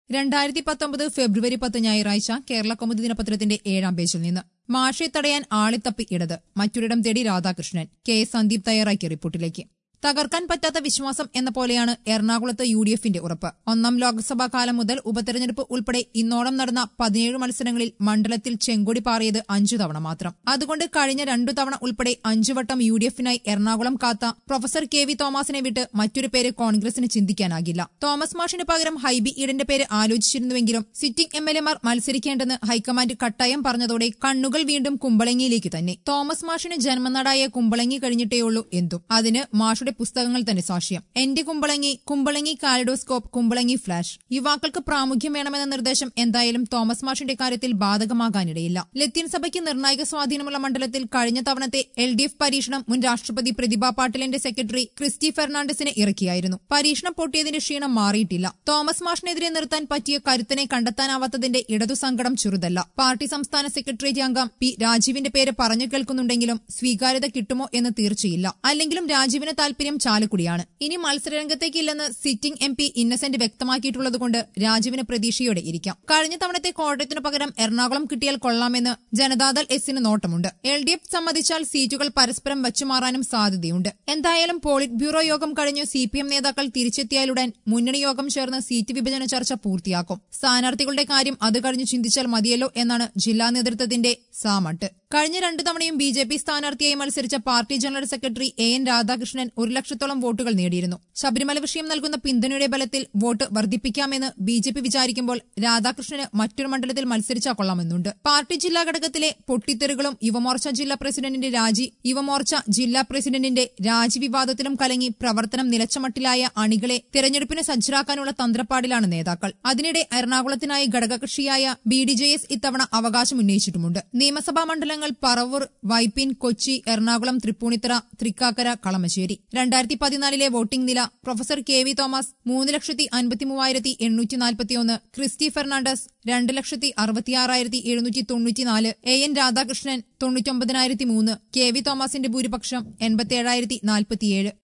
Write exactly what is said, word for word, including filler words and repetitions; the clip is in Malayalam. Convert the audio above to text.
രണ്ടായിരത്തി പത്തൊമ്പത് ഫെബ്രുവരി പത്ത് ഞായറാഴ്ച കേരള കൗമുദി ദിനപത്രത്തിന്റെ ഏഴാം പേജിൽ നിന്ന് മാഷെ തടയാൻ ആളിത്തപ്പി ഇടത് മറ്റൊരിടം തേടി രാധാകൃഷ്ണൻ കെ സന്ദീപ് തയ്യാറാക്കിയ റിപ്പോർട്ടിലേക്ക് തകർക്കാൻ പറ്റാത്ത വിശ്വാസം എന്ന പോലെയാണ് എറണാകുളത്ത് യു ഡി എഫിന്റെ ഉറപ്പ്. ഒന്നാം ലോക്സഭാ കാലം മുതൽ ഉപതെരഞ്ഞെടുപ്പ് ഉൾപ്പെടെ ഇന്നോളം നടന്ന പതിനേഴ് മത്സരങ്ങളിൽ മണ്ഡലത്തിൽ ചെങ്കൊടി പാറിയത് അഞ്ചു തവണ മാത്രം. അതുകൊണ്ട് കഴിഞ്ഞ രണ്ടു തവണ ഉൾപ്പെടെ അഞ്ചു വട്ടം യു ഡി എഫിനായി എറണാകുളം കാത്ത പ്രൊഫസർ കെ വി തോമസിനെ വിട്ട് മറ്റൊരു പേര് കോൺഗ്രസിന് ചിന്തിക്കാനാകില്ല. തോമസ് മാഷിന് പകരം ഹൈബി ഈഡന്റെ പേര് ആലോചിച്ചിരുന്നുവെങ്കിലും സിറ്റിംഗ് എം എൽ എമാർ മത്സരിക്കേണ്ടെന്ന് ഹൈക്കമാൻഡ് കട്ടായം പറഞ്ഞതോടെ കണ്ണുകൾ വീണ്ടും കുമ്പളങ്ങിയിലേക്ക് തന്നെ. തോമസ് മാഷിന് ജന്മനാടായ കുമ്പളങ്ങി കഴിഞ്ഞിട്ടേയുള്ളൂ എന്തും. അതിന് മാഷുടെ പുസ്തകങ്ങൾ തന്നെ സാക്ഷ്യം. എന്റെ കുമ്പളങ്ങി, കുമ്പളങ്ങി കാലിഡോസ്കോപ്പ്, കുമ്പളങ്ങി ഫ്ലാഷ്. യുവാക്കൾക്ക് പ്രാമുഖ്യം വേണമെന്ന നിർദ്ദേശം എന്തായാലും തോമസ് മാഷിന്റെ കാര്യത്തിൽ ബാധകമാകാനിടയില്ല. ലത്തീൻ സഭയ്ക്ക് നിർണായക സ്വാധീനമുള്ള മണ്ഡലത്തിൽ കഴിഞ്ഞ തവണത്തെ എൽ ഡി എഫ് പരീക്ഷണം മുൻ രാഷ്ട്രപതി പ്രതിഭ പാട്ടീലിന്റെ സെക്രട്ടറി ക്രിസ്റ്റി ഫെർണാണ്ടസിനെ ഇറക്കിയായിരുന്നു. പരീക്ഷണം പൊട്ടിയതിന്റെ ക്ഷീണം മാറിയിട്ടില്ല. തോമസ് മാഷിനെതിരെ നിർത്താൻ പറ്റിയ കരുത്തനെ കണ്ടെത്താനാവാത്തതിന്റെ ഇടതു സങ്കടം ചെറുതല്ല. പാർട്ടി സംസ്ഥാന സെക്രട്ടേറിയറ്റ് അംഗം പി രാജീവിന്റെ പേര് പറഞ്ഞു കേൾക്കുന്നുണ്ടെങ്കിലും സ്വീകാര്യത കിട്ടുമോ എന്ന് തീർച്ചയില്ല. അല്ലെങ്കിലും രാജീവിന് താല്പര്യം ചാലക്കുടിയാണ്. ഇനി മത്സരരംഗത്തേക്കില്ലെന്ന് സിറ്റിംഗ് എം പി ഇന്നസെന്റ് വ്യക്തമാക്കിയിട്ടുള്ളതുകൊണ്ട് രാജീവിന് പ്രതീക്ഷയോടെ ഇരിക്കാം. കഴിഞ്ഞ തവണത്തെ കോട്ടയത്തിനു പകരം എറണാകുളം കിട്ടിയാൽ കൊള്ളാമെന്ന് ജനതാദൾ എസിന് നോട്ടമുണ്ട്. എൽ ഡി എഫ് സമ്മതിച്ചാൽ സീറ്റുകൾ പരസ്പരം വച്ചുമാറാനും സാധ്യതയുണ്ട്. എന്തായാലും പോളിറ്റ് ബ്യൂറോ യോഗം കഴിഞ്ഞ് സി പി എം നേതാക്കൾ തിരിച്ചെത്തിയാലുടൻ മുന്നണി യോഗം ചേർന്ന് സീറ്റ് വിഭജന ചർച്ച പൂർത്തിയാക്കും. സ്ഥാനാർത്ഥികളുടെ കാര്യം അത് കഴിഞ്ഞ് ചിന്തിച്ചാൽ മതിയല്ലോ എന്നാണ് ജില്ലാ നേതൃത്വത്തിന്റെ സാമട്ട്. കഴിഞ്ഞ രണ്ടു തവണയും ബി ജെ പി സ്ഥാനാർത്ഥിയായി മത്സരിച്ച party general secretary A N Radhakrishnan ഒരു ലക്ഷത്തോളം വോട്ടുകൾ നേടിയിരുന്നു. ശബരിമല വിഷയം നൽകുന്ന പിന്തുണയുടെ ബലത്തിൽ വോട്ട് വർദ്ധിപ്പിക്കാമെന്ന് ബി ജെ പി വിചാരിക്കുമ്പോൾ രാധാകൃഷ്ണന് മറ്റൊരു മണ്ഡലത്തിൽ മത്സരിച്ചാൽ കൊള്ളാമെന്നുണ്ട്. പാർട്ടി ജില്ലാ ഘടകത്തിലെ പൊട്ടിത്തെറികളും യുവമോർച്ച ജില്ലാ പ്രസിഡന്റിന്റെ രാജി യുവമോർച്ച ജില്ലാ പ്രസിഡന്റിന്റെ രാജി വിവാദത്തിലും കലങ്ങി പ്രവർത്തനം നിലച്ചമട്ടിലായ അണികളെ തെരഞ്ഞെടുപ്പിന് സജ്ജരാക്കാനുള്ള തന്ത്രപ്പാടിലാണ് നേതാക്കൾ. അതിനിടെ എറണാകുളത്തിനായി ഘടകകക്ഷിയായ ബി ഡി ജെ എസ് ഇത്തവണ അവകാശം ഉന്നയിച്ചിട്ടുമുണ്ട്. നിയമസഭാ മണ്ഡലങ്ങൾ പറവൂർ, വൈപ്പിൻ, കൊച്ചി, എറണാകുളം, തൃപ്പൂണിത്തറ, തൃക്കാക്കര, കളമശ്ശേരി. രണ്ടായിരത്തി പതിനാലിലെ വോട്ടിംഗ് നില പ്രൊഫസർ കെ വി തോമസ് മൂന്ന് ലക്ഷത്തി അൻപത്തി മൂവായിരത്തി എണ്ണൂറ്റി നാൽപ്പത്തിയൊന്ന്, ക്രിസ്റ്റി ഫെർണാണ്ടസ് രണ്ട് ലക്ഷത്തി അറുപത്തിയാറായിരത്തി എഴുന്നൂറ്റി തൊണ്ണൂറ്റിനാല്, എ എൻ രാധാകൃഷ്ണൻ തൊണ്ണൂറ്റൊമ്പതിനായിരത്തി മൂന്ന്, കെ വി തോമസിന്റെ ഭൂരിപക്ഷം എൺപത്തിയേഴായിരത്തി നാൽപ്പത്തിയേഴ്.